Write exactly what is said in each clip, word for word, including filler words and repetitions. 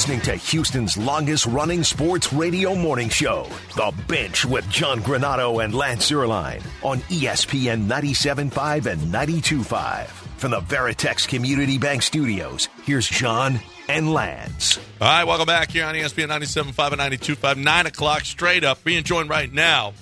listening to Houston's longest-running sports radio morning show, The Bench with John Granado and Lance Zierlein on E S P N ninety-seven point five and ninety-two point five. From the Veritex Community Bank Studios, here's John and Lance. All right, welcome back here on E S P N ninety-seven point five and ninety-two point five, nine o'clock straight up. Being joined right now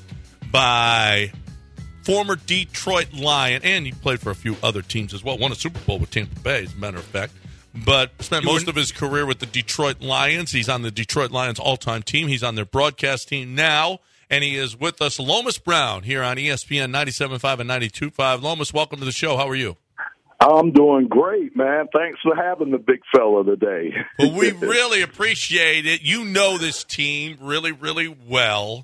by former Detroit Lion, and he played for a few other teams as well. Won a Super Bowl with Tampa Bay, as a matter of fact. But spent most of his career with the Detroit Lions. He's on the Detroit Lions all-time team. He's on their broadcast team now, and he is with us, Lomas Brown, here on E S P N ninety-seven point five and ninety-two point five. Lomas, welcome to the show. How are you? I'm doing great, man. Thanks for having the big fella today. Well, we really appreciate it. You know this team really, really well.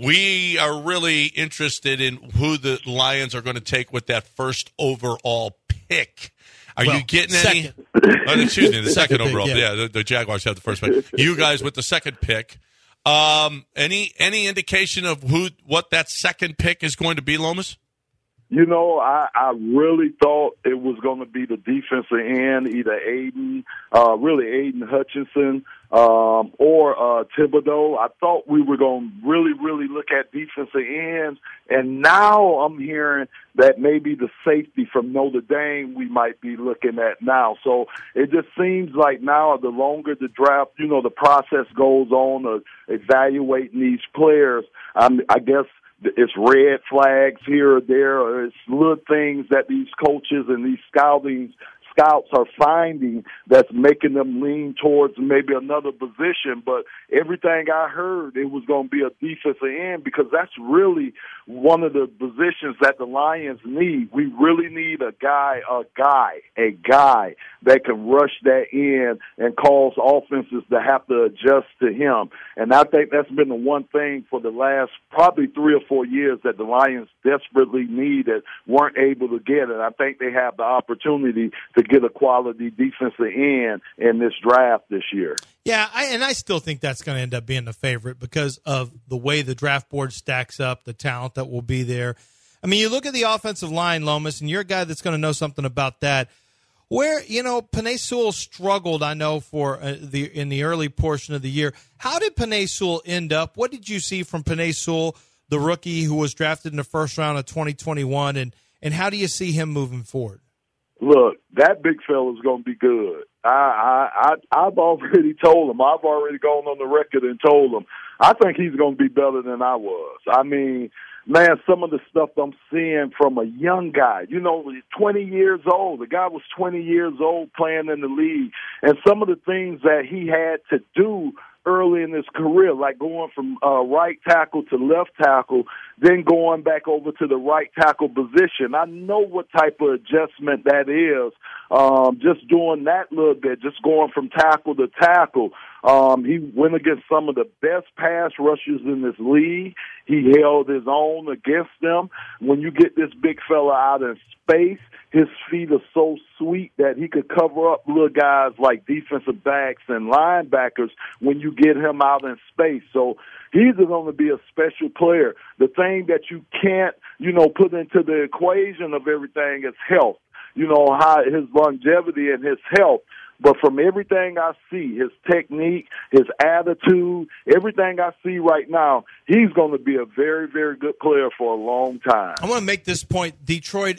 We are really interested in who the Lions are going to take with that first overall pick. Are well, you getting any? Oh, excuse me, the second, second overall. Pick, yeah, yeah the, the Jaguars have the first pick. You guys with the second pick. Um, any any indication of who what that second pick is going to be, Lomas? You know, I, I really thought it was going to be the defensive end, either Aiden, uh, really Aiden Hutchinson, um, or uh, Thibodeau. I thought we were going to really, really look at defensive ends, and now I'm hearing that maybe the safety from Notre Dame we might be looking at now. So it just seems like now the longer the draft, you know, the process goes on of evaluating these players, um, I guess it's red flags here or there, or it's little things that these coaches and these scouting scouts are finding that's making them lean towards maybe another position. But everything I heard, it was going to be a defensive end, because that's really one of the positions that the Lions need. We really need a guy, a guy, a guy that can rush that in and cause offenses to have to adjust to him. And I think that's been the one thing for the last probably three or four years that the Lions desperately needed, weren't able to get it. I think they have the opportunity to get a quality defensive end in this draft this year. Yeah, I, and I still think that's going to end up being the favorite because of the way the draft board stacks up, the talent that will be there. I mean, you look at the offensive line, Lomas, and you're a guy that's going to know something about that. Where, you know, Penei Sewell struggled, I know, for uh, the in the early portion of the year. How did Penei Sewell end up? What did you see from Penei Sewell, the rookie who was drafted in the first round of twenty twenty-one, and, and how do you see him moving forward? Look, that big fella's going to be good. I, I, I, I've already told him. I've already gone on the record and told him. I think he's going to be better than I was. I mean, man, some of the stuff I'm seeing from a young guy, you know, he's twenty years old. The guy was twenty years old playing in the league. And some of the things that he had to do early in his career, like going from uh, right tackle to left tackle, then going back over to the right tackle position. I know what type of adjustment that is, um, just doing that little bit, just going from tackle to tackle. Um, he went against some of the best pass rushers in this league. He held his own against them. When you get this big fella out in space, his feet are so sweet that he could cover up little guys like defensive backs and linebackers when you get him out in space. So he's going to be a special player. The thing that you can't, you know, put into the equation of everything is health. You know, how his longevity and his health. But from everything I see, his technique, his attitude, everything I see right now, he's going to be a very, very good player for a long time. I want to make this point. Detroit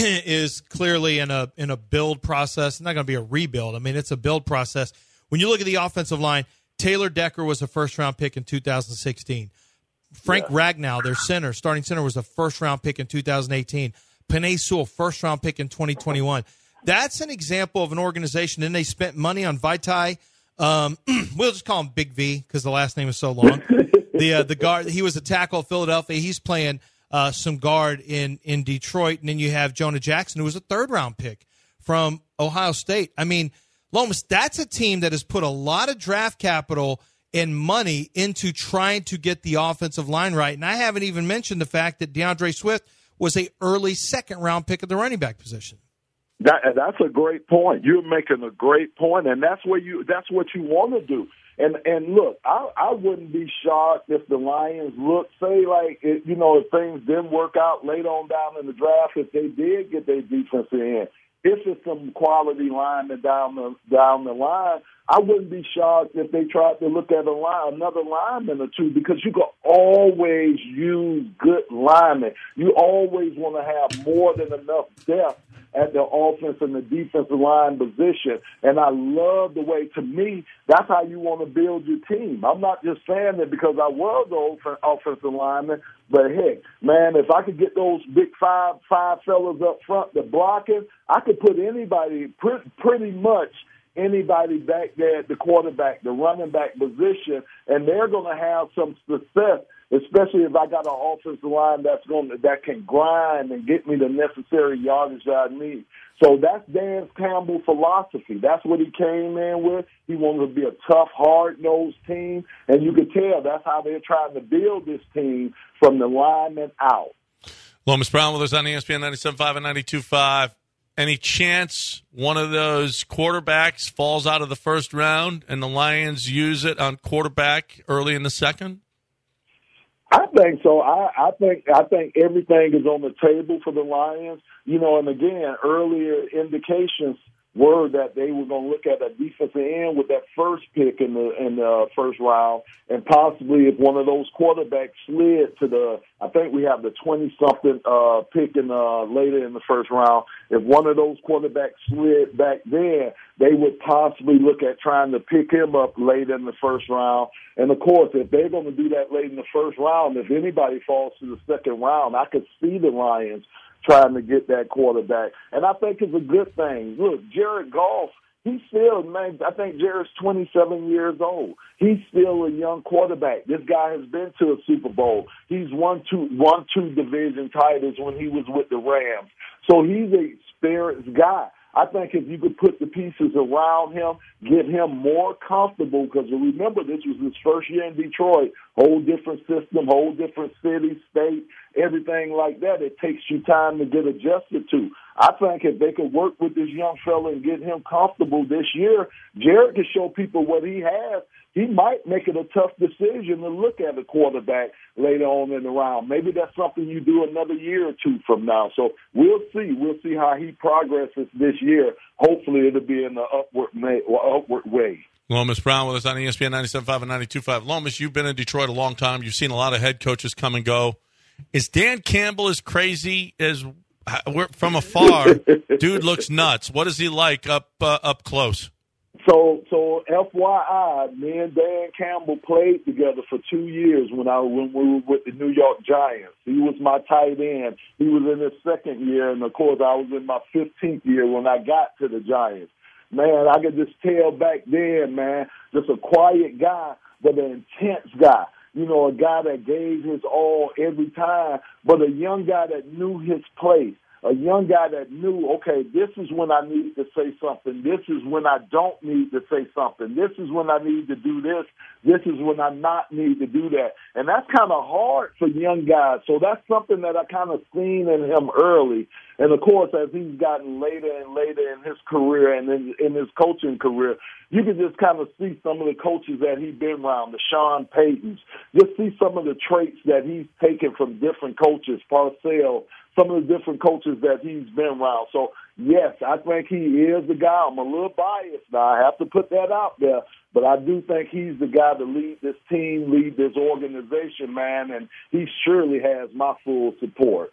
is clearly in a in a build process. It's not going to be a rebuild. I mean, it's a build process. When you look at the offensive line, Taylor Decker was a first-round pick in two thousand sixteen. Frank yeah. Ragnow, their center, starting center, was a first-round pick in two thousand eighteen. Penei Sewell, first-round pick in twenty twenty-one. That's an example of an organization. Then they spent money on Vaitai. Um, we'll just call him Big V because the last name is so long. the uh, the guard, he was a tackle at Philadelphia. He's playing uh, some guard in, in Detroit. And then you have Jonah Jackson, who was a third-round pick from Ohio State. I mean, Lomas, that's a team that has put a lot of draft capital and money into trying to get the offensive line right. And I haven't even mentioned the fact that DeAndre Swift was a early second-round pick at the running back position. That, that's a great point. You're making a great point, and that's what you that's what you want to do. And and look, I, I wouldn't be shocked if the Lions look, say, like, you know, if things didn't work out late on down in the draft, if they did get their defensive end, if it's some quality linemen down the down the line, I wouldn't be shocked if they tried to look at a line, another lineman or two, because you can always use good linemen. You always want to have more than enough depth at the offense and the defensive line position. And I love the way, to me, that's how you want to build your team. I'm not just saying that because I was the offensive lineman, but heck, man, if I could get those big five five fellas up front, the blocking, I could put anybody, pre- pretty much anybody back there at the quarterback, the running back position, and they're going to have some success, especially if I got an offensive line that's going to, that can grind and get me the necessary yardage that I need. So that's Dan Campbell's philosophy. That's what he came in with. He wanted to be a tough, hard-nosed team, and you could tell that's how they're trying to build this team from the linemen out. Lomas Brown with us on E S P N ninety-seven point five and ninety-two point five. Any chance one of those quarterbacks falls out of the first round and the Lions use it on quarterback early in the second? I think so. I, I think I think everything is on the table for the Lions. You know, and again, earlier indications were that they were going to look at a defensive end with that first pick in the in the first round, and possibly if one of those quarterbacks slid to the, I think we have the twenty-something uh, pick in uh, later in the first round. If one of those quarterbacks slid back there, they would possibly look at trying to pick him up later in the first round. And, of course, if they're going to do that late in the first round, if anybody falls to the second round, I could see the Lions trying to get that quarterback. And I think it's a good thing. Look, Jared Goff, he's still, man, I think Jared's twenty-seven years old. He's still a young quarterback. This guy has been to a Super Bowl. He's won two, won two division titles when he was with the Rams. So he's an experienced guy. I think if you could put the pieces around him, get him more comfortable, because remember, this was his first year in Detroit, whole different system, whole different city, state, everything like that. It takes you time to get adjusted to. I think if they could work with this young fella and get him comfortable this year, Jared can show people what he has. He might make it a tough decision to look at a quarterback later on in the round. Maybe that's something you do another year or two from now. So we'll see. We'll see how he progresses this year. Hopefully it'll be in the upward, may, or upward way. Lomas Brown with us on E S P N ninety-seven point five and ninety-two point five. Lomas, you've been in Detroit a long time. You've seen a lot of head coaches come and go. Is Dan Campbell as crazy as we're from afar? Dude looks nuts. What is he like up uh, up close? So, so F Y I, me and Dan Campbell played together for two years when I when we were with the New York Giants. He was my tight end. He was in his second year, and of course, I was in my fifteenth year when I got to the Giants. Man, I could just tell back then, man, just a quiet guy, but an intense guy. You know, a guy that gave his all every time, but a young guy that knew his place. A young guy that knew, okay, this is when I need to say something. This is when I don't need to say something. This is when I need to do this. This is when I not need to do that. And that's kind of hard for young guys. So that's something that I kind of seen in him early. And, of course, as he's gotten later and later in his career and in, in his coaching career, you can just kind of see some of the coaches that he's been around, the Sean Paytons. Just see some of the traits that he's taken from different coaches, Parcells, some of the different coaches that he's been around. So, yes, I think he is the guy. I'm a little biased now. I have to put that out there. But I do think he's the guy to lead this team, lead this organization, man, and he surely has my full support.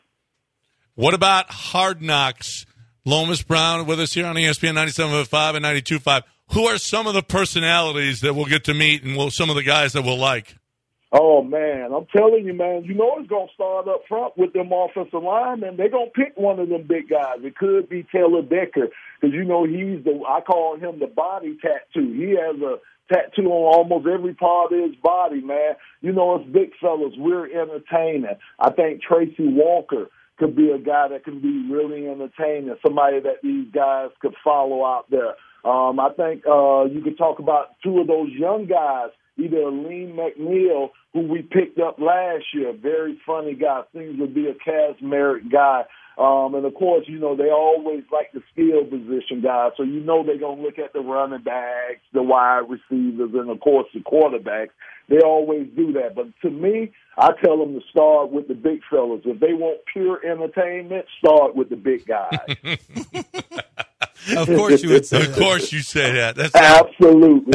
What about Hard Knocks? Lomas Brown with us here on E S P N ninety-seven point five and ninety-two point five. Who are some of the personalities that we'll get to meet and will, some of the guys that we'll like? Oh, man, I'm telling you, man, you know it's going to start up front with them offensive linemen. They're going to pick one of them big guys. It could be Taylor Decker because, you know, he's the, I call him the body tattoo. He has a tattoo on almost every part of his body, man. You know, it's big fellas. We're entertaining. I think Tracy Walker could be a guy that can be really entertaining, somebody that these guys could follow out there. Um, I think uh, you could talk about two of those young guys, either Aleem McNeil, who we picked up last year, very funny guy, seems to be a Cass Merritt guy. Um, and, of course, you know, they always like the skill position guys, so you know they're going to look at the running backs, the wide receivers, and, of course, the quarterbacks. They always do that. But to me, I tell them to start with the big fellas. If they want pure entertainment, start with the big guys. Of course you would say Of that. course you say that. That's Absolutely.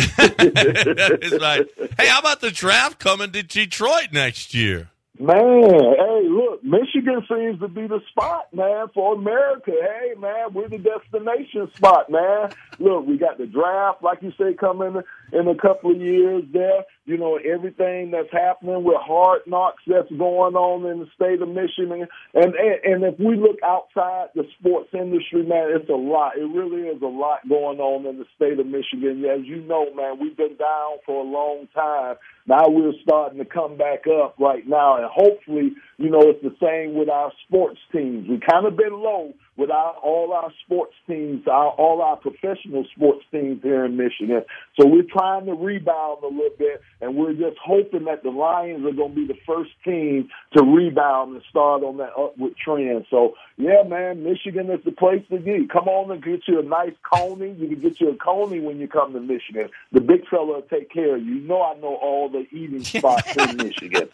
that is right. Hey, how about the draft coming to Detroit next year? Man, hey, look, Michigan seems to be the spot, man, for America. Hey, man, we're the destination spot, man. Look, we got the draft, like you say, coming in a couple of years there. You know, everything that's happening with Hard Knocks that's going on in the state of Michigan. And, and, and if we look outside the sports industry, man, it's a lot. It really is a lot going on in the state of Michigan. As you know, man, we've been down for a long time. Now we're starting to come back up right now, and hopefully, you know, it's the same with our sports teams. We've kind of been low with our, all our sports teams, our, all our professional sports teams here in Michigan. So we're trying to rebound a little bit, and we're just hoping that the Lions are going to be the first team to rebound and start on that upward trend. So, yeah, man, Michigan is the place to be. Come on and get you a nice coney. You can get you a coney when you come to Michigan. The big fella will take care of you. You know I know all the eating spots in Michigan.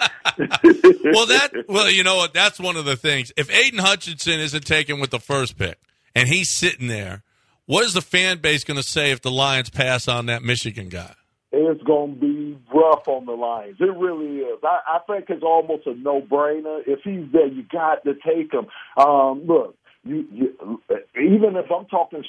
Well, that well, you know what? That's one of the things. If Aiden Hutchinson isn't taken with the first pick and he's sitting there, what is the fan base going to say if the Lions pass on that Michigan guy? It's going to be rough on the Lions. It really is. I, I think it's almost a no-brainer. If he's there, you got to take him. Um, look, you, you, even if I'm talking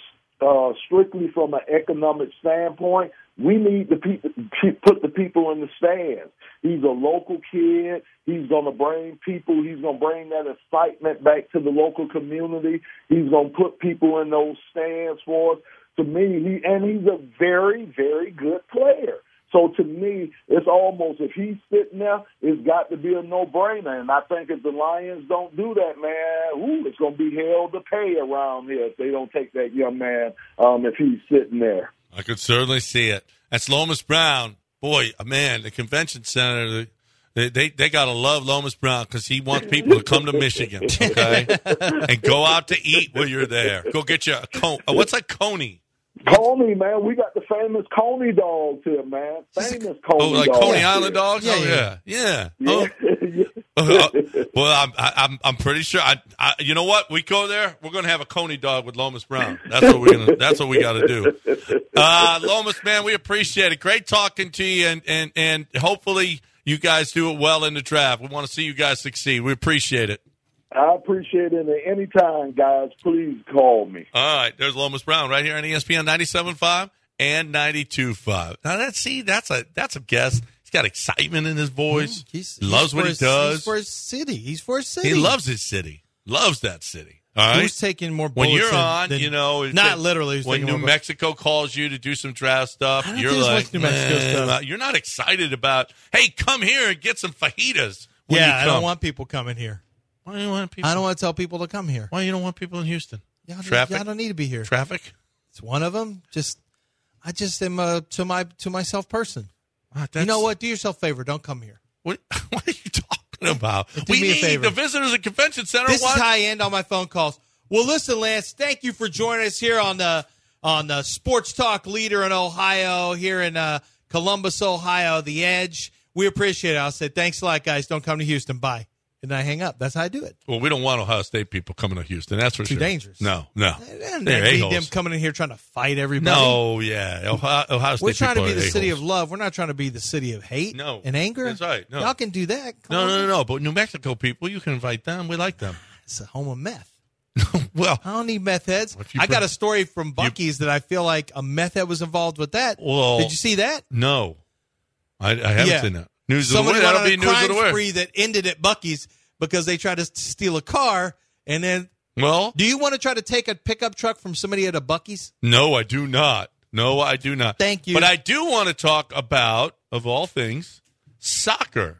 uh, strictly from an economic standpoint, we need to pe- put the people in the stands. He's a local kid. He's going to bring people. He's going to bring that excitement back to the local community. He's going to put people in those stands for us. To me, he and he's a very, very good player. So to me, it's almost, if he's sitting there, it's got to be a no-brainer. And I think if the Lions don't do that, man, ooh, it's going to be hell to pay around here if they don't take that young man um, if he's sitting there. I could certainly see it. That's Lomas Brown. Boy, man, the convention center, they they, they got to love Lomas Brown because he wants people to come to Michigan, okay, and go out to eat while you're there. Go get you a cone. Uh, what's a coney? Coney, man, we got the famous Coney dogs here, man. Famous Coney Oh, like dogs Coney here. Island dogs? Yeah, Oh, yeah. yeah. Yeah. Yeah. Oh. Uh, well, I'm, I'm I'm pretty sure. I, I you know what? We go there. We're gonna have a Coney dog with Lomas Brown. That's what we're gonna. That's what we got to do. Uh, Lomas, man, we appreciate it. Great talking to you, and and and hopefully you guys do it well in the draft. We want to see you guys succeed. We appreciate it. I appreciate it. And anytime, guys, please call me. All right, there's Lomas Brown right here on E S P N ninety-seven point five and ninety-two point five. Now that see, that's a that's a guess. He's got excitement in his voice. He's, he loves he's what he his, does. He's for his city. He's for his city. He loves his city. Loves that city. All right. Who's taking more When bullets you're than- on, than- you know, it's not like literally. who's when taking New more bullets. Mexico calls you to do some draft stuff, I don't you're think it's like, much New Mexico "Man, stuff." you're not excited about. Hey, come here and get some fajitas. When Yeah, you I come. don't want people coming here. Why do you want people? I don't want to tell people to come here. Why you don't want people in Houston? Y'all, Traffic. y'all don't need to be here. Traffic. It's one of them. Just, I just am a to my to myself person. Ah, You that's- know what? Do yourself a favor. Don't come here. What, what are you talking about? Do we me a need favor. the visitors at convention center. This what? is how I end all my phone calls. Well, listen, Lance, thank you for joining us here on the on the Sports Talk Leader in Ohio, here in uh, Columbus, Ohio, The Edge. We appreciate it. I'll say thanks a lot, guys. Don't come to Houston. Bye. And then I hang up. That's how I do it. Well, we don't want Ohio State people coming to Houston. That's for Too sure. dangerous. No, no. And They're I need a-holes. them coming in here trying to fight everybody. No, yeah. Ohio, Ohio State We're trying to people be are the city a-holes. of love. We're not trying to be the city of hate No. and anger. That's right. No. Y'all can do that. Come No, on. no, no, no. But New Mexico people, you can invite them. We like them. It's a home of meth. Well, I don't need meth heads. If you I got bring- a story from Buc-ee's that I feel like a meth head was involved with that. Well, Did you see that? no. I, I haven't Yeah. seen that. News of the Somebody week. went That'll on be a news of crime the week. spree that ended at Buc-ee's because they tried to steal a car. And then, Well, do you want to try to take a pickup truck from somebody at a Buc-ee's? no, I do not. No, I do not. Thank you. But I do want to talk about, of all things, soccer.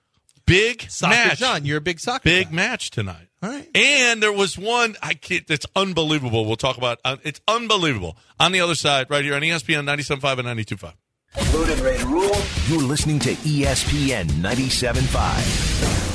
Big Soccer match. John, you're a big soccer Big guy. match tonight. All right. And there was one, I can't, it's unbelievable. We'll talk about uh, it's unbelievable. On the other side, right here on E S P N ninety-seven point five and ninety-two point five. Load and ready to roll. You're listening to E S P N ninety-seven point five.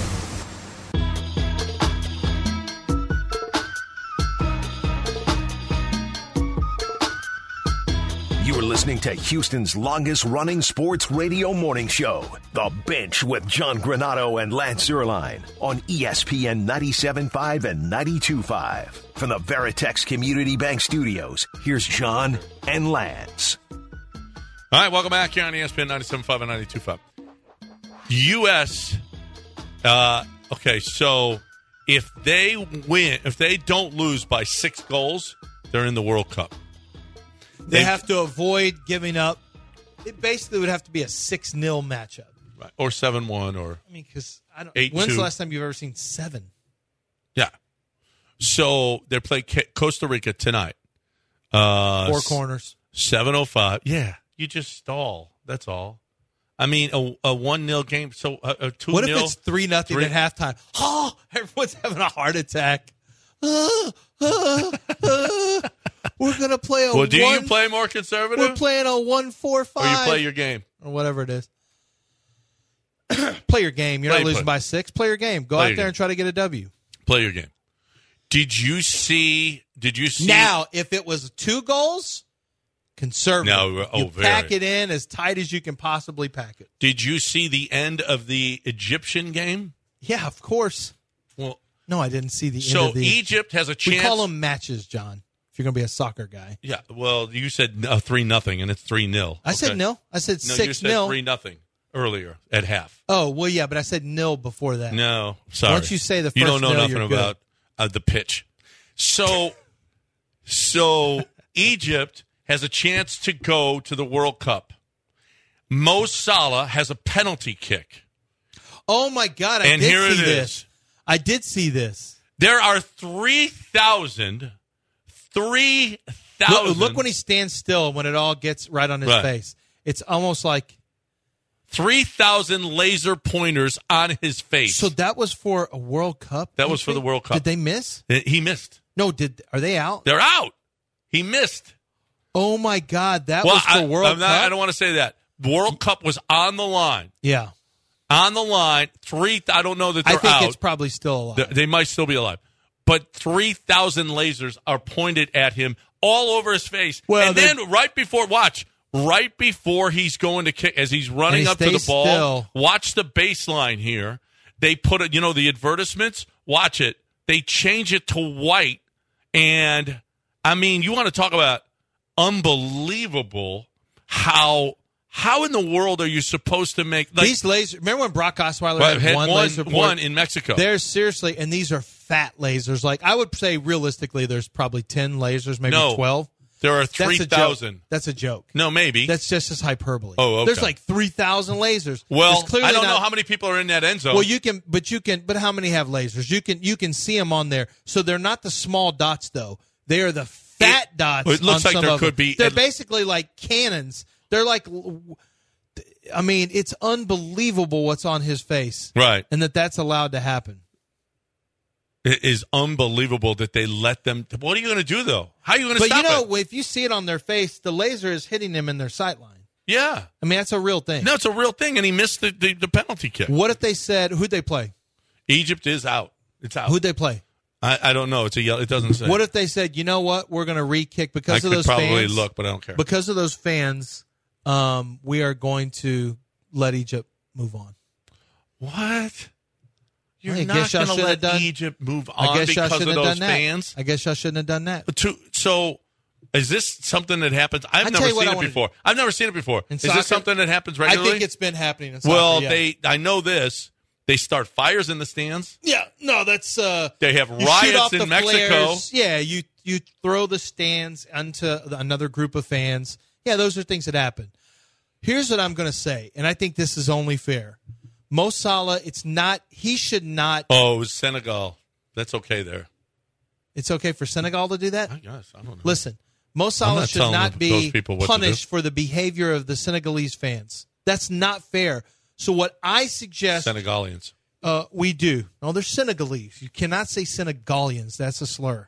You're listening to Houston's longest-running sports radio morning show, The Bench with John Granato and Lance Zierlein on E S P N ninety-seven point five and ninety-two point five. From the Veritex Community Bank Studios, here's John and Lance. All right, welcome back here on E S P N ninety-seven point five and ninety-two point five. U S, uh, okay, so if they win, if they don't lose by six goals, they're in the World Cup. They They've, have to avoid giving up. It basically would have to be a six nil matchup. Right, or seven one, or I mean, because I don't. eight two. When's the last time you've ever seen seven? Yeah. So they play Costa Rica tonight. Uh, Four corners. seven oh five. Yeah, you just stall. That's all. I mean, a, a one nil game. So a, a two What nil. if it's three nothing three- at halftime? Oh, everyone's having a heart attack. Uh, uh, uh, we're gonna play a. Well, do one, you play more conservative? We're playing a one four five. Or you play your game? Or whatever it is. Play your game. You're Play- not losing play. by six. Play your game. Go Play out your there game. and try to get a W. Play your game. Did you see? Did you see? Now, if it was two goals, conservative. No, oh, you very. pack it in as tight as you can possibly pack it. Did you see the end of the Egyptian game? Yeah, of course. Well, No, I didn't see the so end of the. Egypt has a chance. We call them matches, John. If you're going to be a soccer guy, Yeah. Well, you said uh, three nothing, and it's three nil. I said nil. I said No, six you said nil. three nothing earlier at half. Oh well, yeah, but I said nil before that. No, sorry. Once you say the you first don't know nil, nothing you're good. about uh, the pitch. So, so Egypt has a chance to go to the World Cup. Mo Salah has a penalty kick. Oh my God! I And did here see it this. is. I did see this. There are three thousand, three Look, thousand. look when he stands still when it all gets right on his Right. face. It's almost like three thousand laser pointers on his face. so. That was for a World Cup. That you was for the think? World Cup. Did they miss? He missed. No. Did are they out? They're out. He missed. Oh my God! That well, was for I, World I'm not, Cup. I don't want to say that. World Cup was on the line. Yeah, On the line. Three. I don't know that they're I think out. it's probably still alive. They, they might still be alive. But three thousand lasers are pointed at him all over his face. Well, and they- then right before, watch, right before he's going to kick, as he's running And he up to the stays ball, still. watch the baseline here. They put it, you know, the advertisements, watch it. They change it to white. And, I mean, you want to talk about unbelievable how how in the world are you supposed to make like, These lasers. Remember when Brock Osweiler Well, had had one, one, laser? one port? in Mexico. There's seriously, and these are fat lasers. Like I would say, realistically, there's probably ten lasers, maybe No. twelve. There are That's three a joke. thousand. That's a joke. No, maybe. That's just as hyperbole. Oh, okay. There's like three thousand lasers. Well, There's clearly I don't not- know how many people are in that end zone. Well, you can, but you can, but how many have lasers? You can, you can see them on there. So they're not the small dots, though. They are the fat It- dots. it looks on like some there of could them. be- They're it- basically like cannons. They're like, I mean, it's unbelievable what's on his face, right. and that that's allowed to happen. It is unbelievable that they let them. What are you going to do, though? How are you going to But stop you know, it? if you see it on their face, the laser is hitting them in their sight line. Yeah. I mean, that's a real thing. No, it's a real thing, and he missed the, the, the penalty kick. What if they said, who'd they play? Egypt is out. It's out. Who'd they play? I, I don't know. It's a yellow. It doesn't say. What if they said, you know what, we're going to re-kick I because of could those probably fans? look, but I don't care. Because of those fans, um, we are going to let Egypt move on. What? You're I not guess y'all going to should have let done- Egypt move I on guess y'all because shouldn't of have those done that. fans? I guess y'all shouldn't have done that. To, so, is this something that happens? I've I never tell you what seen I it wanna before. I've never seen it before. In Is soccer- this something that happens I regularly? think it's been happening in soccer. well, yeah. they. I know this. They start fires in the stands. Yeah, no, that's uh They have you shoot riots off in the Mexico. flares. Yeah, you you throw the stands onto the- another group of fans. Yeah, those are things that happen. Here's what I'm going to say, and I think this is only fair. Mo Salah, it's not. He should not. Oh, it was Senegal. That's okay there. It's okay for Senegal to do that. I guess. I don't know. Listen, Mo Salah not should telling not those be people what to punished for the behavior of the Senegalese fans. That's not fair. So what I suggest Senegalians. uh, we do. No, they're Senegalese. You cannot say Senegalians. That's a slur.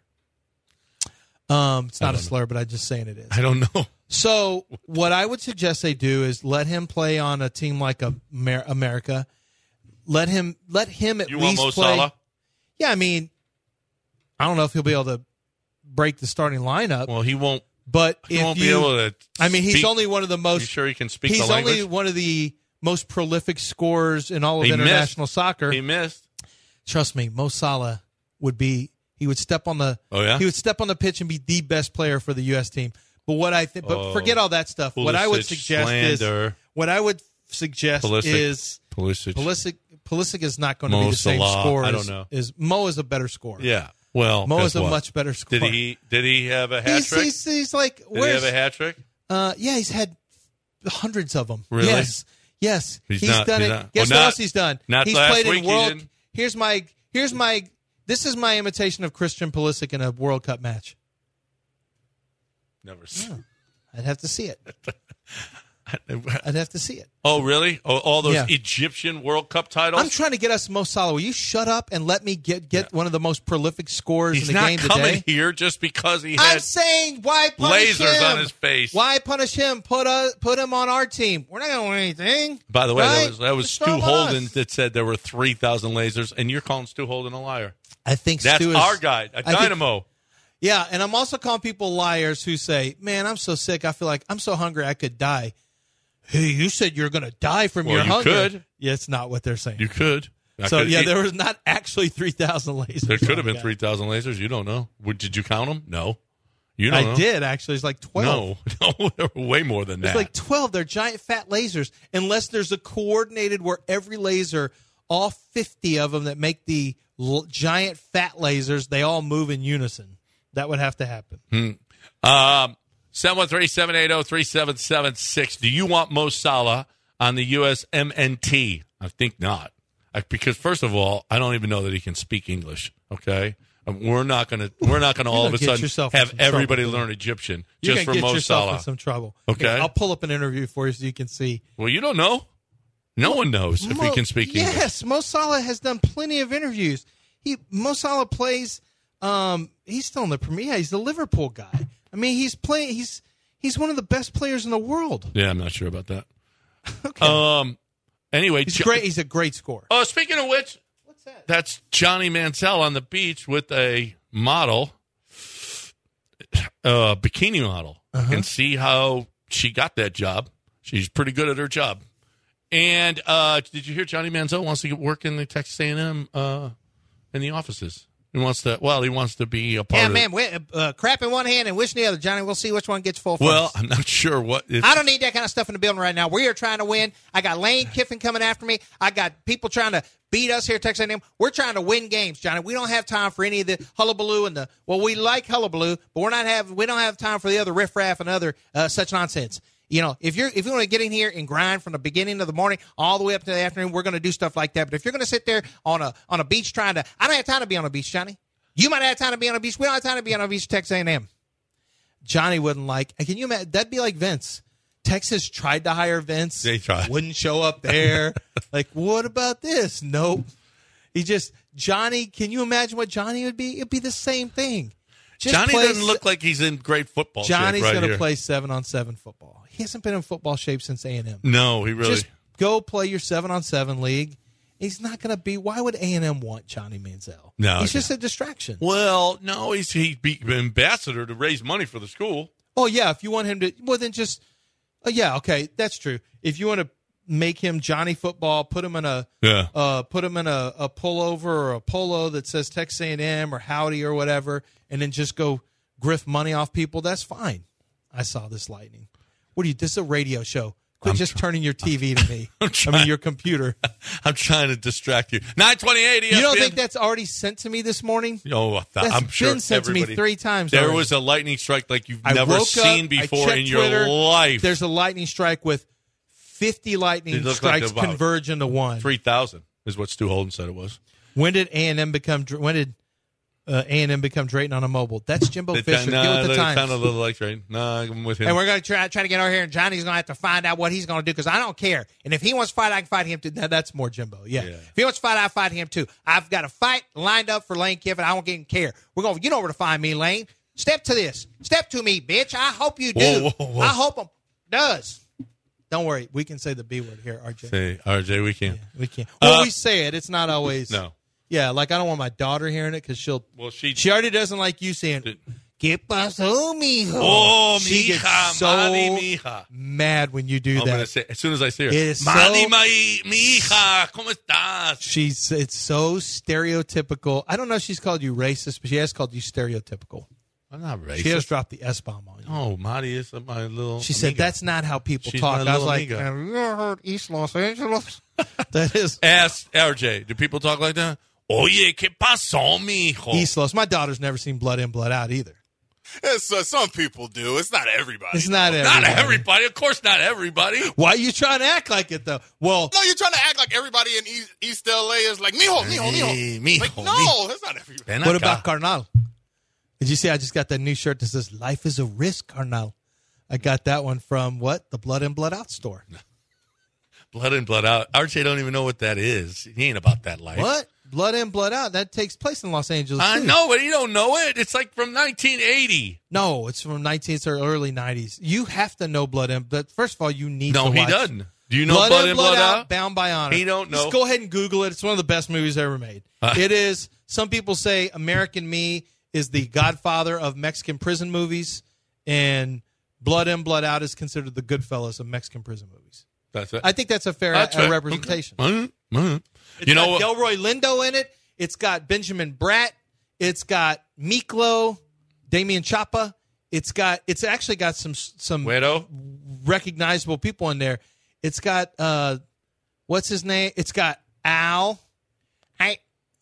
Um, it's not a slur, but I'm just saying it is. I don't know. So what I would suggest they do is let him play on a team like Amer- America. Let him let him at You want least Mo play. Salah? Yeah, I mean, I don't know if he'll be able to break the starting lineup. Well, he won't. But He if won't you, be able to. I mean, he's speak- only one of the most. You sure he can speak He's the language? only one of the most prolific scorers in all of He international missed. soccer. He missed. Trust me, Mo Salah would be. He would step on the. Oh, yeah? He would step on the pitch and be the best player for the U S team. But what I think, but Oh, forget all that stuff. What I would Pulisic suggest slander. is, what I would suggest Pulisic. is Pulisic. Pulisic. Pulisic is not going to Mo be the same Salah, scorer. I don't as, know. Is Mo is a better scorer? Yeah. Well, Mo guess is a what? much better scorer. Did he? Did he have a hat He's, trick? he's, he's like, did he where's? have a hat trick? Uh, yeah, he's had hundreds of them. Really? Yes, yes. He's He's, not- done he's it. not- Guess well, what not- else he's done? not he's last played week in he World. didn't. Here's my. Here's my. This is my imitation of Christian Pulisic in a World Cup match. Never seen. I'd have to see it. I'd have to see it. Oh, really? Oh, all those Yeah. Egyptian World Cup titles? I'm trying to get us Mo Salah. Will you shut up and let me get get one of the most prolific scorers He's in the not game coming today? here just because he I'm had saying, why punish lasers him? on his face. Why punish him? Put a, put him on our team. We're not going to win anything. By the way, right? that was, that was Just Stu throw him on Holden us. that said there were three thousand lasers, and you're calling Stu Holden a liar. I think That's Stu is, our guy, a I think- dynamo. Yeah, and I'm also calling people liars who say, "Man, I'm so sick. I feel like I'm so hungry I could die." Hey, you said you're going to die from Well, your you hunger. could. Yeah, it's not what they're saying. You could. I so could- yeah, it- there was not actually three thousand lasers. There could have on been the guy. three thousand lasers. You don't know. Would, did you count them? No. You don't I know. did actually. It's like twelve. No, no, there were way more than that. It's like twelve. They're giant fat lasers. Unless there's a coordinated where every laser, all fifty of them that make the l- giant fat lasers, they all move in unison. That would have to happen. Um, seven one three, seven eight zero, three seven seven six. Do you want Mo Salah on the U S M N T? I think not. I, because first of all, I don't even know that he can speak English. Okay, Um, we're not going to we're not going to all of gonna a get sudden yourself in have some everybody trouble. learn Egyptian You're just gonna for get Mo yourself Salah. in some trouble. Okay. I'll pull up an interview for you so you can see. Well, you don't know. No one knows if Mo- he can speak English. Yes, Mo Salah has done plenty of interviews. He Mo Salah plays. Um, he's still in the Premier. Yeah, he's the Liverpool guy. I mean, he's playing. He's he's one of the best players in the world. Yeah, I'm not sure about that. Okay. Um. Anyway, he's Jo- great. He's a great scorer. Oh, speaking of which, What's that? that's Johnny Mansell on the beach with a model, a bikini model. Uh-huh. You can see how she got that job. She's pretty good at her job. And uh, did you hear Johnny Mansell wants to get work in the Texas A and M uh, in the offices? He wants to. Well, he wants to be a part Yeah, of. man. We, uh, crap in one hand and wish in the other, Johnny. We'll see which one gets full. Well, first. I'm not sure what. If, I don't need that kind of stuff in the building right now. We are trying to win. I got Lane Kiffin coming after me. I got people trying to beat us here at Texas A and M. We're trying to win games, Johnny. We don't have time for any of the hullabaloo and the. Well, we like hullabaloo, but we're not have. We don't have time for the other riffraff and other uh, such nonsense. You know, if you're if you want to get in here and grind from the beginning of the morning all the way up to the afternoon, we're going to do stuff like that. But if you're going to sit there on a on a beach trying to, I don't have time to be on a beach, Johnny. You might have time to be on a beach. We don't have time to be on a beach at Texas A and M. Johnny wouldn't like. Can you imagine? That'd be like Vince. Texas tried to hire Vince. They tried. Wouldn't show up there. Like, what about this? Nope. He just Johnny. Can you imagine what Johnny would be? It'd be the same thing. Just Johnny play doesn't look like he's in great football Johnny's shape right going to here. play seven on seven football. He hasn't been in football shape since A and M. No, he really. Just go play your seven on seven league. He's not going to be. Why would A and M want Johnny Mansell? No, he's yeah. just a distraction. Well, no, he's he be an ambassador to raise money for the school. Oh yeah, if you want him to, well then just, uh, yeah, okay, that's true. If you want to make him Johnny Football, put him in a, Yeah. uh, put him in a, a pullover or a polo that says Texas A and M or Howdy or whatever, and then just go grift money off people. That's fine. I saw this lightning. What are you? This is a radio show. Quit I'm just tr- turning your T V to me. I'm I trying- mean your computer. I'm trying to distract you. nine twenty-eight E S P N. You don't think that's already sent to me this morning? Oh, I thought- That's I'm sure been sent to me everybody- three times There already. was a lightning strike like you've I never woke seen up, before I in checked your Twitter. life. There's a lightning strike with fifty lightning It looked like strikes about converge into one. Three thousand is what Stu Holden said it was. When did A and M become? When did uh, A and M become Drayton on a mobile? That's Jimbo It Fisher. nah, Get with the it times. sounded a little like Drayton. No, I'm with him. And we're going to try, try to get over here, and Johnny's going to have to find out what he's going to do because I don't care. And if he wants to fight, I can fight him too. Now, that's more Jimbo. Yeah. Yeah. If he wants to fight, I'll fight him too. I've got a fight lined up for Lane Kiffin. I don't even care. We're going. You know where to find me, Lane. Step to this. Step to me, bitch. I hope you do. Whoa, whoa, whoa. I hope him does. Don't worry. We can say the B word here, R J. Say, R J, we can. We can. Well, Uh, we say it. It's not always. No. Yeah, like I don't want my daughter hearing it because she'll. Well, she. She already doesn't like you saying. Did- ¿Qué pasó, mijo? Oh, she mija, gets so mami, mija. mad when you do I'm that. gonna say, as soon as I see her, It is Mali, so- mi, mi hija, ¿cómo estás? She's it's so stereotypical. I don't know if she's called you racist, but she has called you stereotypical. I'm not racist. She has dropped the S bomb on you. Oh, Mari is my little. She said amiga. that's not how people She's talk. my I was little like, amiga. have you ever heard East Los Angeles? That is Ask R J. Do people talk like that? Oye, ¿qué pasó, mijo? East Los. My daughter's never seen Blood In, Blood Out either. It's, uh, some people do. It's not everybody. It's not everybody. Not everybody. Of course, not everybody. Why are you trying to act like it, though? Well, No, you're trying to act like everybody in East, East L A is like, mijo, mijo, Hey, mijo. mijo, Like, no, mijo. that's not everybody. Ven what acá. about Carnal? Did you see I just got that new shirt that says "Life is a risk, Carnal"? I got that one from what? The Blood In, Blood Out store. Blood in, blood out? R J don't even know what that is. He ain't about that life. What? Blood In, Blood Out. That takes place in Los Angeles. I too. know, but you don't know it. It's like from nineteen eighty. No, it's from nineteenth or early nineties. You have to know Blood In, but first of all, you need No, to he watch doesn't. Do you know Blood, Blood In, in, Blood, Blood Out, Out? Bound by Honor. He don't know. Just go ahead and Google it. It's one of the best movies ever made. Uh. It is. Some people say American Me is the godfather of Mexican prison movies, and Blood In, Blood Out is considered the Goodfellas of Mexican prison movies. That's it. I think that's a fair That's uh, right. representation. Okay. Mhm, mhm. It's You know got what? Delroy Lindo in it. It's got Benjamin Bratt. It's got Miklo, Damian Chapa. It's got. It's actually got some some Weirdo. recognizable people in there. It's got uh, what's his name? It's got Al. Hey,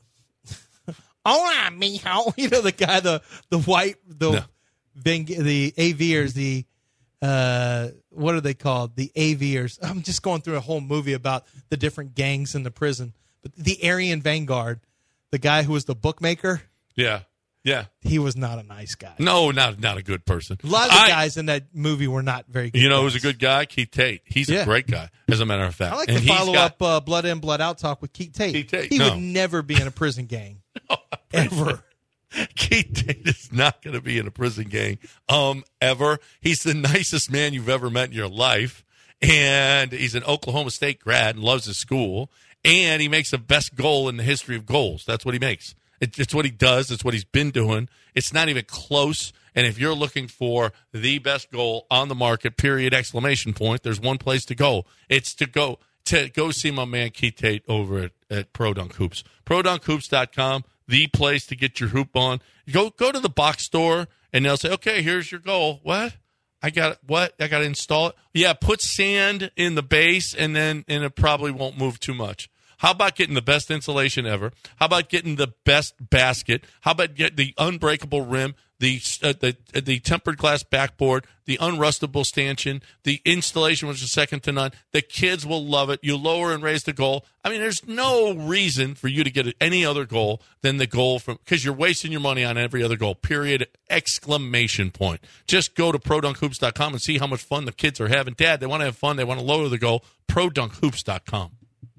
hola, mijo. You know the guy, the the white, the No. Veng- the aviators, the uh, what are they called? The aviators. I'm just going through a whole movie about the different gangs in the prison. But the Aryan Vanguard, the guy who was the bookmaker, Yeah. Yeah. he was not a nice guy. No, not not a good person. A lot of the I- guys in that movie were not very good. You know guys. who's a good guy? Keith Tate. He's Yeah. a great guy, as a matter of fact. I like and to he's follow got- up uh, Blood In, Blood Out talk with Keith Tate. Keith Tate, He no. would never be in a prison gang. Ever. Keith Tate is not going to be in a prison gang um, ever. He's the nicest man you've ever met in your life. And he's an Oklahoma State grad and loves his school. And he makes the best goal in the history of goals. That's what he makes. It, it's what he does. It's what he's been doing. It's not even close. And if you're looking for the best goal on the market, period, exclamation point, there's one place to go. It's to go to go see my man Keith Tate over at, at Pro Dunk Hoops. pro dunk hoops dot com, the place to get your hoop on. You go go to the box store and they'll say, okay, here's your goal. What? I got what? I got to install it. Yeah, put sand in the base, and then and it probably won't move too much. How about getting the best insulation ever? How about getting the best basket? How about get the unbreakable rim, the uh, the uh, the tempered glass backboard, the unrustable stanchion, the installation which is second to none. The kids will love it. You lower and raise the goal. I mean, there's no reason for you to get any other goal than the goal from because you're wasting your money on every other goal. Period. Exclamation point. Just go to pro dunk hoops dot com and see how much fun the kids are having. Dad, they want to have fun. They want to lower the goal. pro dunk hoops dot com.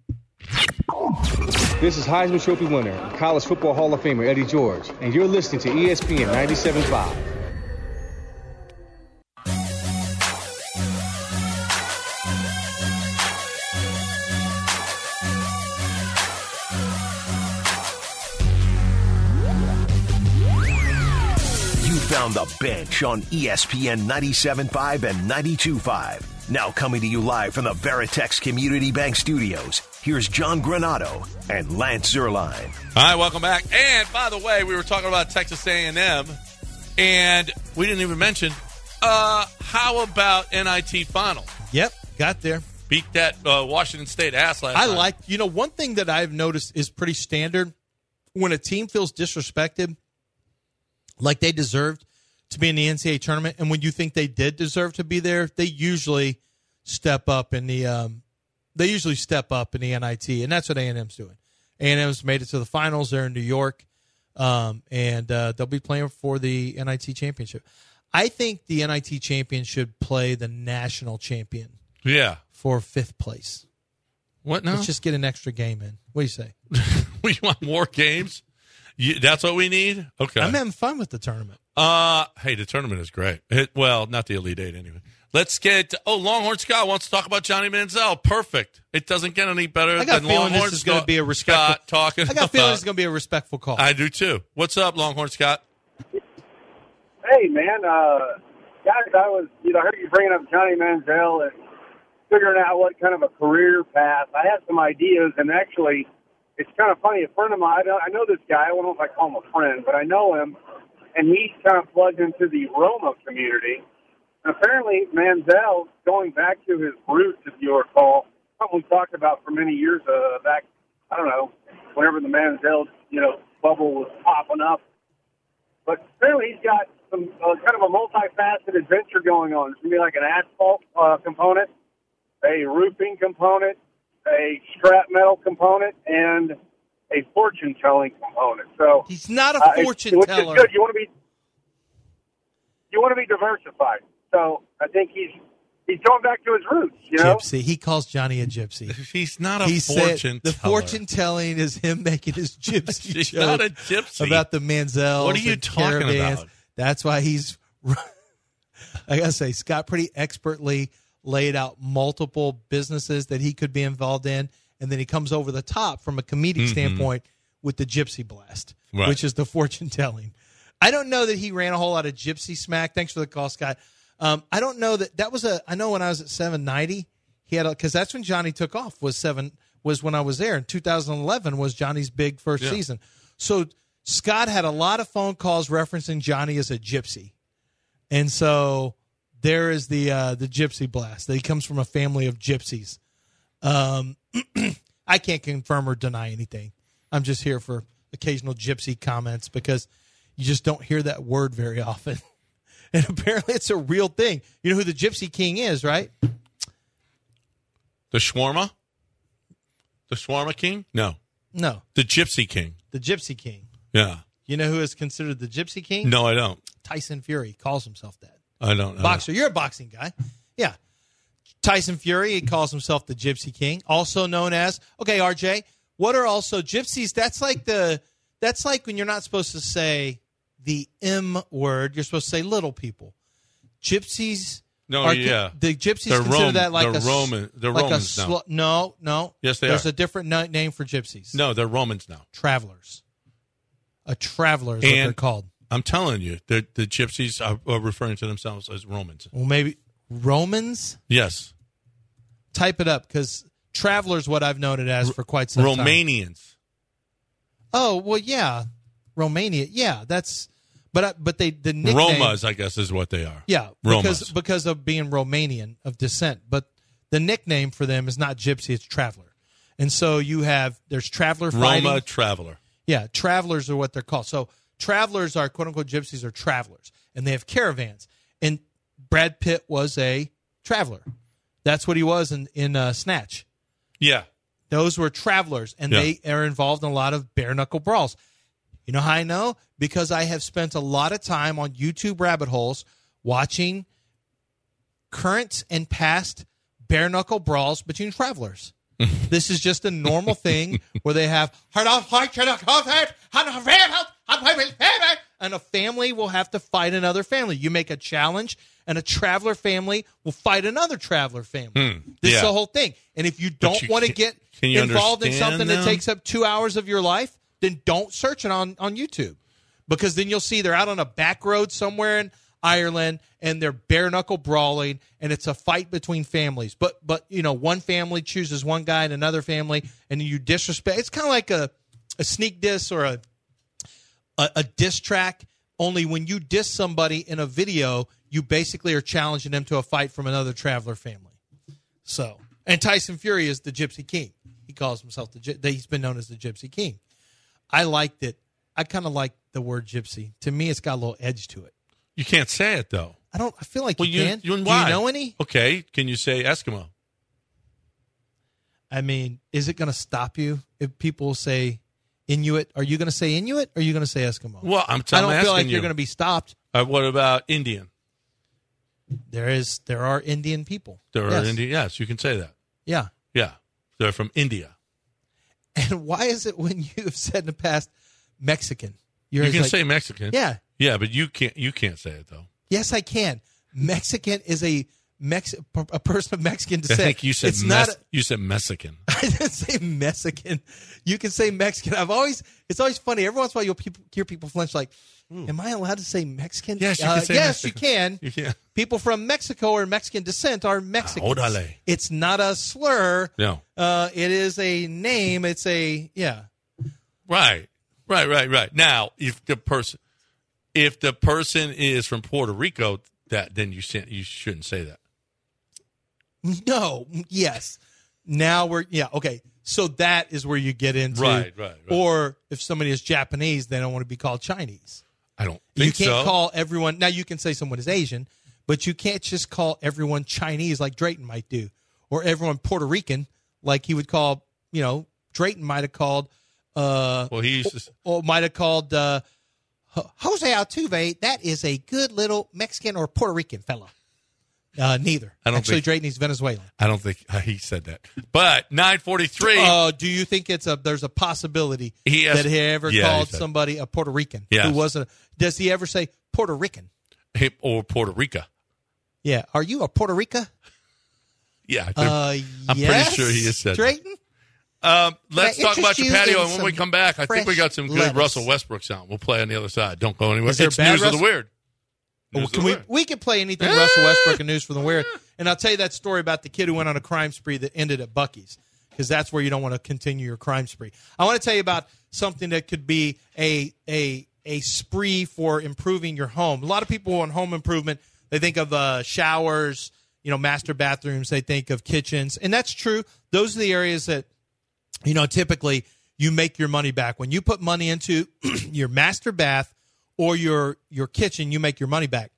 This is Heisman Trophy winner, College Football Hall of Famer Eddie George, and you're listening to E S P N ninety-seven point five. You found the bench on E S P N ninety-seven point five and ninety-two point five. Now coming to you live from the Veritex Community Bank Studios, here's John Granado and Lance Zierlein. All right, welcome back. And by the way, we were talking about Texas A and M, and we didn't even mention, uh, how about N I T final? Yep, got there. Beat that uh, Washington State ass last I night. like, you know, one thing that I've noticed is pretty standard when a team feels disrespected, like they deserved to be in the N C double A tournament, and when you think they did deserve to be there, they usually step up in the um, they usually step up in the N I T, and that's what A and M's doing. A and M's made it to the finals. They're in New York, um, and uh, they'll be playing for the N I T championship. I think the N I T champion should play the national champion Yeah. for fifth place. What now? Let's just get an extra game in. What do you say? We want more games? You, that's what we need? Okay. I'm having fun with the tournament. Uh, hey, the tournament is great. It, well, not the Elite Eight anyway. Let's get – oh, Longhorn Scott wants to talk about Johnny Manziel. Perfect. It doesn't get any better I got a than feeling Longhorn this is going to Scott- be a respectful. Scott talking I got a feeling about- it's going to be a respectful call. I do too. What's up, Longhorn Scott? Hey, man. Uh, guys, I was, you know, I heard you bringing up Johnny Manziel and figuring out what kind of a career path. I had some ideas, and actually, it's kind of funny. A friend of mine, I know, I know this guy. I don't know if I call him a friend, but I know him, and he's kind of plugged into the Roma community. And apparently, Manziel, going back to his roots, if you recall, something we talked about for many years uh, back, I don't know, whenever the Manziel, you know, bubble was popping up. But apparently he's got some uh, kind of a multifaceted venture going on. It's going to be like an asphalt uh, component, a roofing component, a scrap metal component, and a fortune-telling component. So he's not a uh, fortune which teller. Is good. You want to be you want to be diversified. So I think he's he's going back to his roots. You know, Gypsy. He calls Johnny a gypsy. He's not a he fortune said the teller. fortune telling is him making his gypsy He's joke not a gypsy. about the Manziels. What are you and talking caravans. about? That's why he's. I gotta say, Scott pretty expertly laid out multiple businesses that he could be involved in, and then he comes over the top from a comedic Mm-hmm. standpoint with the Gypsy Blast, Right. which is the fortune telling. I don't know that he ran a whole lot of gypsy smack. Thanks for the call, Scott. Um, I don't know that that was a. I know when I was at seven ninety, he had because that's when Johnny took off. Was seven was when I was there in two thousand eleven was Johnny's big first Yeah. season. So Scott had a lot of phone calls referencing Johnny as a gypsy, and so there is the uh, the Gypsy Blast. That he comes from a family of gypsies. Um, I can't confirm or deny anything. I'm just here for occasional gypsy comments because you just don't hear that word very often. And apparently it's a real thing. You know who the Gypsy King is, right? The Shawarma? The Shawarma King? No. No, The Gypsy King. the Gypsy King. Yeah. You know who is considered the Gypsy King? No, I don't. Tyson Fury calls himself that. I don't know. Boxer. You're a boxing guy. Yeah. Tyson Fury, he calls himself the Gypsy King, also known as, okay, R J, what are also gypsies? That's like the, that's like when you're not supposed to say the M word, you're supposed to say little people. Gypsies. No, are, yeah. The gypsies They're consider Rome- that like they're a Roman- they're like Romans a now. sl- no, no. Yes, they There's are. a different no- name for gypsies. No, they're Romans now. Travelers. A traveler is what And- they're called. I'm telling you, the the gypsies are, are referring to themselves as Romans. Well, maybe Romans. Yes. Type it up because travelers what I've known it as for quite some time. Romanians. Oh well, yeah, Romania. Yeah, that's. But I, but they the nickname. Romas, I guess, is what they are. Yeah, Romas. because because of being Romanian of descent. But the nickname for them is not gypsy; it's traveler. And so you have there's traveler fighting. Roma traveler. Yeah, travelers are what they're called. So travelers are quote unquote gypsies are travelers, and they have caravans. And Brad Pitt was a traveler. That's what he was in in uh, Snatch. Yeah. Those were travelers, and Yeah. they are involved in a lot of bare knuckle brawls. You know how I know? Because I have spent a lot of time on YouTube rabbit holes watching current and past bare knuckle brawls between travelers. This is just a normal thing where they have and a family will have to fight another family. You make a challenge, and a traveler family will fight another traveler family. Hmm, This is yeah. the whole thing. And if you don't you want to can't- get can you involved in understand something that them? takes up two hours of your life, then don't search it on, on YouTube. Because then you'll see they're out on a back road somewhere in Ireland, and they're bare knuckle brawling, and it's a fight between families. But but you know, one family chooses one guy and another family, and you disrespect. It's kind of like a, a sneak diss or a, a a diss track. Only when you diss somebody in a video, you basically are challenging them to a fight from another traveler family. So, and Tyson Fury is the Gypsy King. He calls himself the. Gy- He's been known as the Gypsy King. I liked it. I kind of like the word gypsy. To me, it's got a little edge to it. You can't say it, though. I don't. I feel like Well, you, you, can. you, and Do why? you know any? Okay. Can you say Eskimo? I mean, is it going to stop you if people say Inuit? Are you going to say Inuit or are you going to say Eskimo? Well, I'm, t- I I'm don't asking feel like you. you're going to be stopped. Uh, what about Indian? There is. There are Indian people. There are Yes. Indian. Yes, you can say that. Yeah. Yeah. They're from India. And why is it when you have said in the past Mexican? You're You can like, say Mexican. Yeah. Yeah, but you can't. You can't say it though. Yes, I can. Mexican is a Mex- a person of Mexican descent. I think you said it's mes- not a, you said Mexican. I didn't say Mexican. You can say Mexican. I've always it's always funny. Every once in a while you'll people, hear people flinch like, am I allowed to say Mexican? Yes, you uh, can say yes, Mexican. you can. You can. People from Mexico or Mexican descent are Mexicans. Ah, órale. It's not a slur. No. Uh, it is a name. It's a yeah. Right, right, right, right. Now, if the person, if the person is from Puerto Rico, that then you can't, you shouldn't say that. No. Yes. Now we're yeah okay. So that is where you get into Right, right, right. Or if somebody is Japanese, they don't want to be called Chinese. I don't think You can't so. call everyone. Now you can say someone is Asian, but you can't just call everyone Chinese like Drayton might do, or everyone Puerto Rican like he would call. You know, Drayton might have called. Uh, well, he used to. or might have called uh, Jose Altuve. That is a good little Mexican or Puerto Rican fella. Uh, neither. I don't Actually, think- Drayton, he's Venezuelan. I don't think uh, he said that. But nine forty-three. Uh, do you think it's a there's a possibility He has- that he ever yeah, he called said- somebody a Puerto Rican Yes. who wasn't? Does he ever say Puerto Rican? Hip or Puerto Rica. Yeah. Are you a Puerto Rica? Yeah, I think, Uh, I'm yes, pretty sure he has said that. Drayton? Um, let's Can I talk about interest your you patio, in and when we some come back, I think we fresh got some good lettuce? Russell Westbrook sound. We'll play on the other side. Don't go anywhere. Is there It's bad news of Russell- the weird. Oh, News of can the we weird. we can play anything Russell Westbrook and news from the weird, and I'll tell you that story about the kid who went on a crime spree that ended at Buc-ee's, because that's where you don't want to continue your crime spree. I want to tell you about something that could be a a a spree for improving your home. A lot of people on home improvement, they think of uh, showers, you know, master bathrooms. They think of kitchens, and that's true. Those are the areas that, you know, typically you make your money back. When you put money into your master bath or your your kitchen, you make your money back.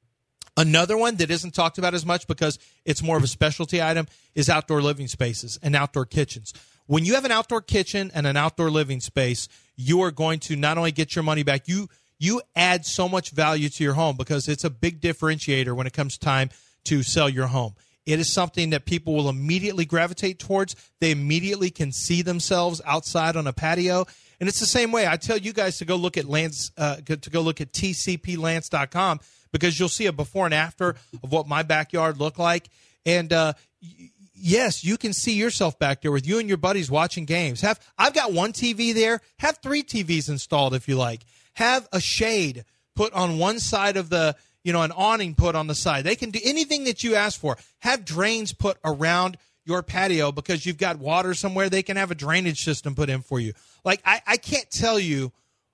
Another one that isn't talked about as much because it's more of a specialty item is outdoor living spaces and outdoor kitchens. When you have an outdoor kitchen and an outdoor living space, you are going to not only get your money back, you you add so much value to your home because it's a big differentiator when it comes time to sell your home. It is something that people will immediately gravitate towards. They immediately can see themselves outside on a patio. And it's the same way. I tell you guys to go look at Lance, uh, to go look at T C P lance dot com because you'll see a before and after of what my backyard looked like. And uh, y- yes, you can see yourself back there with you and your buddies watching games. Have I've got one T V there. Have three T Vs installed if you like. Have a shade put on one side of the, you know, an awning put on the side. They can do anything that you ask for. Have drains put around your patio because you've got water somewhere. They can have a drainage system put in for you. Like, I, I can't tell you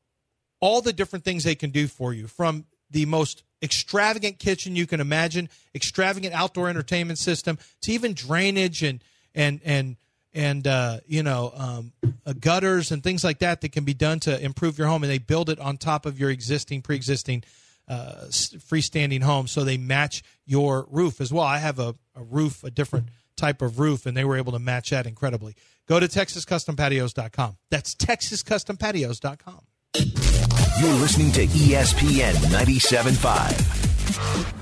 all the different things they can do for you, from the most extravagant kitchen you can imagine, extravagant outdoor entertainment system, to even drainage and, and, and, and uh, you know, um, uh, gutters and things like that that can be done to improve your home. And they build it on top of your existing, pre-existing uh, freestanding home, so they match your roof as well. I have a, a roof, a different type of roof, and they were able to match that incredibly. Go to texas custom patios dot com. That's texas custom patios dot com. You're listening to E S P N ninety-seven point five.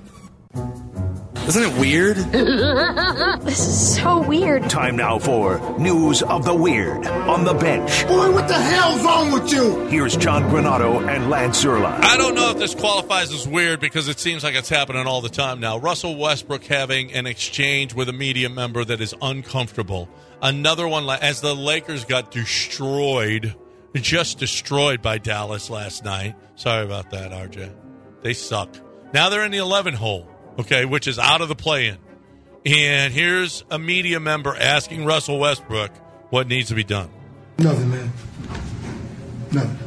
Isn't it weird? This is so weird. Time now for News of the Weird on the Bench. Boy, what the hell's wrong with you? Here's John Granato and Lance Zierlein. I don't know if this qualifies as weird because it seems like it's happening all the time now. Russell Westbrook having an exchange with a media member that is uncomfortable. Another one, as the Lakers got destroyed, just destroyed by Dallas last night. Sorry about that, R J. They suck. Now they're in the eleven hole, okay, which is out of the play-in. And here's a media member asking Russell Westbrook what needs to be done. Nothing, man. Nothing.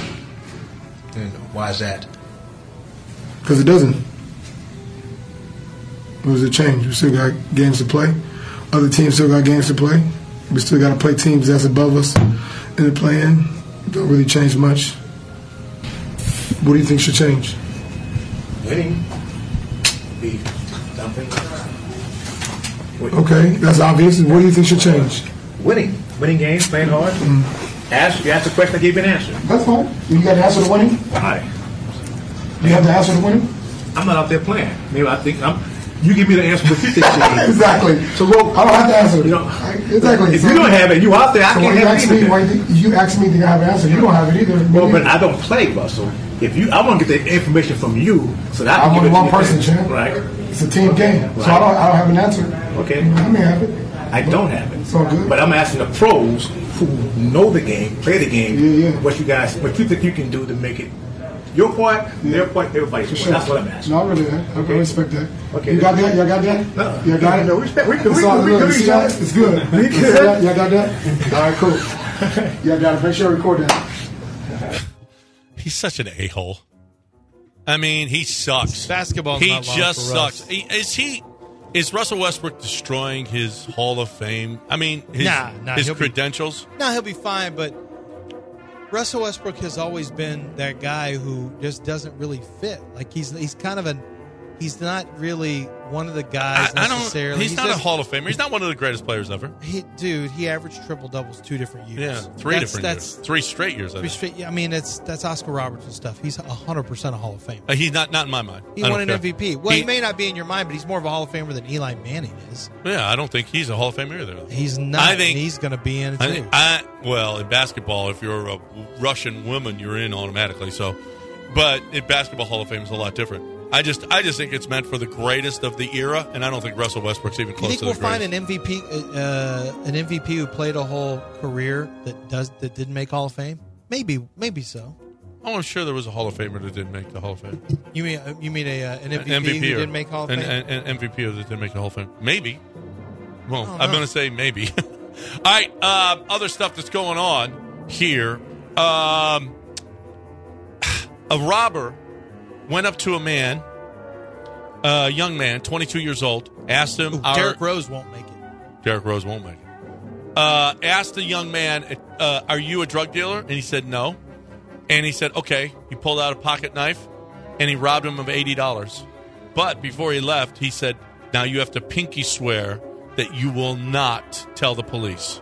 And why is that? Because it doesn't. What does it change? We still got games to play. Other teams still got games to play. We still got to play teams that's above us in the play-in. Don't really change much. What do you think should change? Winning. Be dumping. Okay, that's obvious. What do you think should change? Winning. Winning games, playing hard. Mm. Ask, you ask the question, I give you an answer. That's fine. You got the answer to winning? Aye. You have the answer to winning? I'm not out there playing. Maybe I think I'm. You give me the answer what you think should be. Exactly. So well, I don't have the answer. You know, exactly. If so, you don't have it, you out there. I so can't you have ask it me, either. why you, you ask me to have an answer. You don't have it either. Well, but I don't play, Russell. if you, I want to get the information from you, so that I I'm can only give it one to you. person, champ. Right. It's a team game, Right. so I don't, I don't have an answer. Okay. I may have it. I don't have it. It's all good. But I'm asking the pros who know the game, play the game, Yeah, yeah. what you guys, what you think you can do to make it your part, their part, everybody's part. Sure. That's what I'm asking. No, I really, I, I Okay. respect that. Okay. You got that? Y'all got that? No. Y'all got it? No, respect. We can- It's we all can- we good. can You see reach that? out. It's good. We You see can. that? Y'all got that? All right, cool. Y'all got it. Make sure I record that. He's such an a-hole. I mean, he sucks. Basketball's He not long just for sucks. Russ. He, is he? Is Russell Westbrook destroying his Hall of Fame? I mean, his, Nah, nah, his he'll be- credentials. No, he'll be fine, but Russell Westbrook has always been that guy who just doesn't really fit. Like he's he's kind of an he's not really one of the guys I, I don't. necessarily. He's, not just, a Hall of Famer. He's not one of the greatest players ever. He, dude, he averaged triple doubles two different years. Yeah, three That's- different that's, years, three straight years. I three think. straight- yeah, I mean, it's that's Oscar Robertson stuff. He's a hundred percent a Hall of Famer. Uh, he's not not in my mind. He I won don't an care. M V P. Well, he, He- may not be in your mind, but he's more of a Hall of Famer than Eli Manning is. Yeah, I don't think he's a Hall of Famer either. He's not. I think and he's going to be in it I, too. think- I well, in basketball, if you're a Russian woman, you're in automatically. So, but in basketball, Hall of Fame is a lot different. I just, I just think it's meant for the greatest of the era, and I don't think Russell Westbrook's even you close think to we'll the find greatest. an M V P, uh, an M V P who played a whole career that does that didn't make Hall of Fame? Maybe, maybe so. Oh, I'm sure there was a Hall of Famer that didn't make the Hall of Fame. You mean uh, you mean a uh, an M V P, An M V P who or- didn't make Hall of an, Fame? An, an M V P that didn't make the Hall of Fame. Maybe. Well, don't I'm know. going to say maybe. All right, uh, other stuff that's going on here. Um, a robber went up to a man, a young man, twenty-two years old, asked him. Ooh, our- Derrick Rose won't make it. Derrick Rose won't make it. Uh, asked the young man, uh, "Are you a drug dealer?" And he said, "No." And he said, "Okay." He pulled out a pocket knife, and he robbed him of eighty dollars. But before he left, he said, "Now you have to pinky swear that you will not tell the police."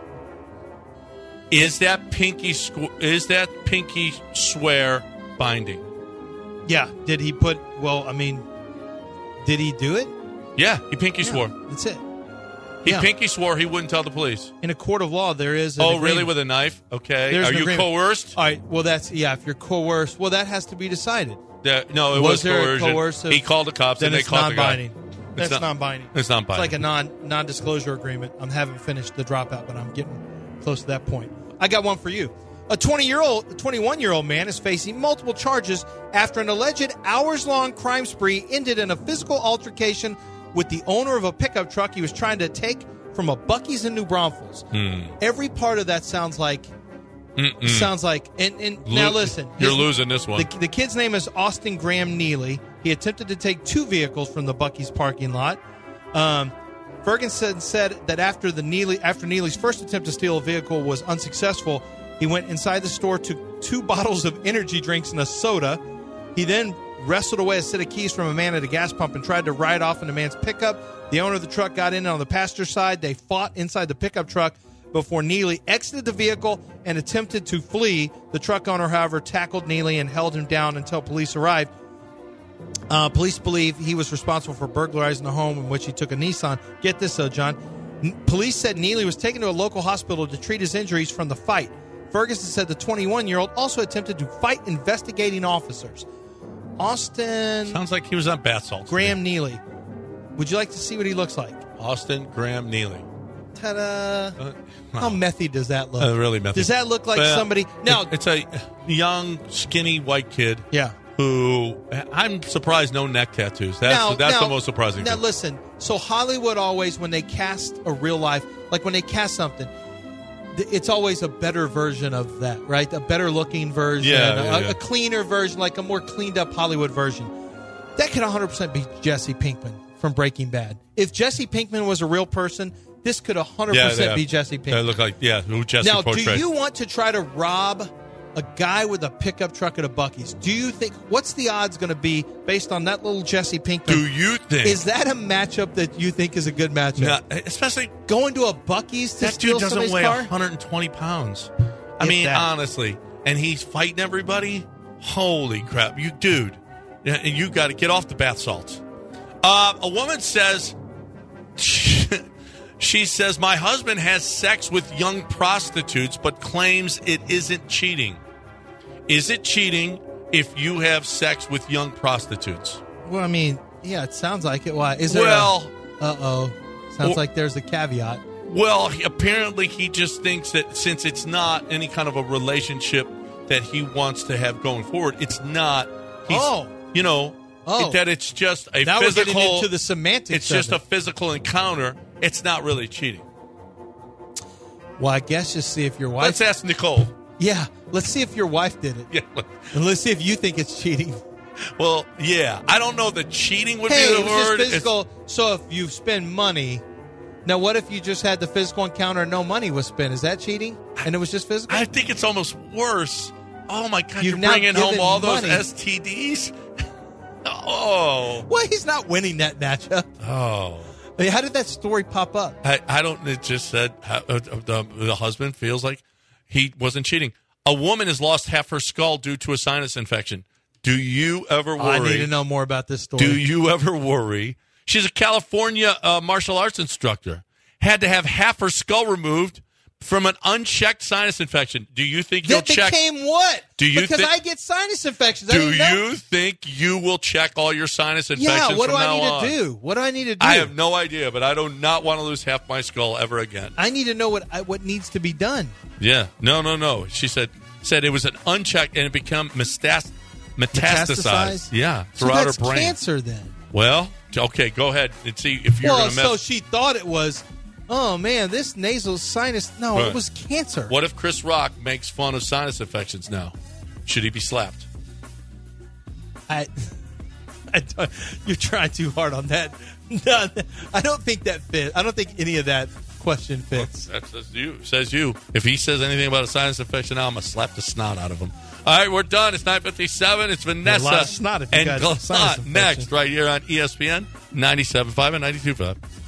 Is that pinky squ- is that pinky swear binding? Yeah. Did he put? Well, I mean, did he do it? Yeah, he pinky Yeah, swore. That's it. He Yeah. pinky swore he wouldn't tell the police. In a court of law, there is. An Oh, agreement. really? With a knife? Okay. There's Are an you agreement. coerced? All right. Well, that's yeah. If you're coerced, well, that has to be decided. Yeah, no, it Was was, there a coercion. coercive- He called the cops Then and they it's caught the guy. non-binding. That's not- non-binding. It's not binding. It's like a non non-disclosure agreement. I haven't finished the dropout, but I'm getting close to that point. I got one for you. A twenty-year-old, a twenty-one-year-old man is facing multiple charges after an alleged hours-long crime spree ended in a physical altercation with the owner of a pickup truck he was trying to take from a Buc-ee's in New Braunfels. Hmm. Every part of that sounds like Mm-mm. sounds like. And, and now Lo- listen, you're his- losing this one. The, the kid's name is Austin Graham Neely. He attempted to take two vehicles from the Buc-ee's parking lot. Um, Ferguson said that after the Neely after Neely's first attempt to steal a vehicle was unsuccessful, he went inside the store, took two bottles of energy drinks and a soda. He then wrestled away a set of keys from a man at a gas pump and tried to ride off in the man's pickup. The owner of the truck got in on the passenger side. They fought inside the pickup truck before Neely exited the vehicle and attempted to flee. The truck owner, however, tackled Neely and held him down until police arrived. Uh, police believe he was responsible for burglarizing the home in which he took a Nissan. Get this, though, John. N- police said Neely was taken to a local hospital to treat his injuries from the fight. Ferguson said the twenty-one-year-old also attempted to fight investigating officers. Austin Sounds like he was on bath salts. Graham Neely. Would you like to see what he looks like? Austin Graham Neely. Ta-da! Uh, How methy does that look? Uh, really methy. Does that look like Well, somebody? No, it- it's a young, skinny white kid. Yeah. Who I'm surprised no neck tattoos. That's Now- that's now- the most surprising Now, thing. listen. So Hollywood always, when they cast a real life, like when they cast something, th- it's always a better version of that, right? A better looking version, Yeah, a, yeah, yeah. a cleaner version, like a more cleaned up Hollywood version. That could one hundred percent be Jesse Pinkman from Breaking Bad. If Jesse Pinkman was a real person, this could one hundred yeah, percent yeah. be Jesse Pinkman. They look like yeah, who Jesse Now, portrayed. do you want to try to rob a guy with a pickup truck at a Buc-ee's? Do you think, what's the odds going to be based on that little Jesse Pinkman? Do you think Is that a matchup that you think is a good matchup? No, especially going to a Buc-ee's to that steal dude doesn't somebody's weigh car? one hundred twenty pounds. I If mean, that. honestly, and he's fighting everybody. Holy crap, you dude! Yeah, and you got to get off the bath salts. Uh, a woman says. She says, my husband has sex with young prostitutes, but claims it isn't cheating. Is it cheating if you have sex with young prostitutes. Well, I mean, yeah, it sounds like it. Why? Is there Well, a, uh-oh. Sounds or- like there's a caveat. Well, he, apparently he just thinks that since it's not any kind of a relationship that he wants to have going forward, it's not. He's, Oh. you know, Oh. that it's just a Now physical. we're getting into the semantics It's of just it. a physical encounter. It's not really cheating. Well, I guess just see if your wife. Let's ask Nicole. Yeah, let's see if your wife did it. Yeah. And let's see if you think it's cheating. Well, yeah. I don't know that cheating would Hey, be it the was word. just It's- physical. So if you spend money, now what if you just had the physical encounter and no money was spent? Is that cheating? And it was just physical? I think it's almost worse. Oh my God! You've You're now bringing home given all those money. S T Ds. Oh. Well, he's not winning that matchup. Oh. I mean, how did that story pop up? I, I don't. It just said uh, uh, the, the husband feels like he wasn't cheating. A woman has lost half her skull due to a sinus infection. Do you ever worry? I need to know more about this story. Do you ever worry? She's a California uh, martial arts instructor. Had to have half her skull removed from an unchecked sinus infection. Do you think you'll That check? became what? Do you because thi- I get sinus infections. I Do didn't know. you think you will check all your sinus infections? Yeah. What do from I now need on? to do? What do I need to do? I have no idea, but I do not want to lose half my skull ever again. I need to know what I, what needs to be done. Yeah, no, no, no. She said said it was an unchecked and it became metastasized. Metastasized. Metastasized? Yeah, So throughout that's her brain. cancer then. Well, okay, go ahead and see if you're Well, going to mess. so she thought it was. Oh man, this nasal sinus. No, Right. it was cancer. What if Chris Rock makes fun of sinus infections now? Should he be slapped? I, I don't- you're trying too hard on that. No, I don't think that fits. I don't think any of that question fits. That says you. Says you. If he says anything about a sinus infection now, I'm going to slap the snot out of him. All right, we're done. It's nine fifty-seven. It's Vanessa lot of snot if you and got a sinus Glot infection. next right here on E S P N ninety-seven point five and ninety-two point five.